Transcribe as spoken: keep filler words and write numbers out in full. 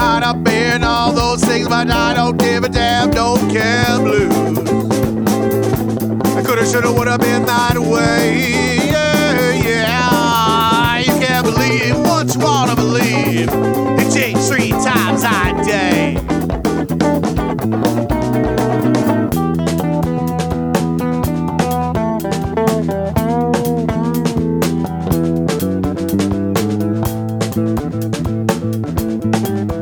might have been all those things, but I don't give a damn, don't care blues. I coulda, shoulda, woulda been that way. Yeah, yeah. You can't believe what you wanna believe. It changed three times.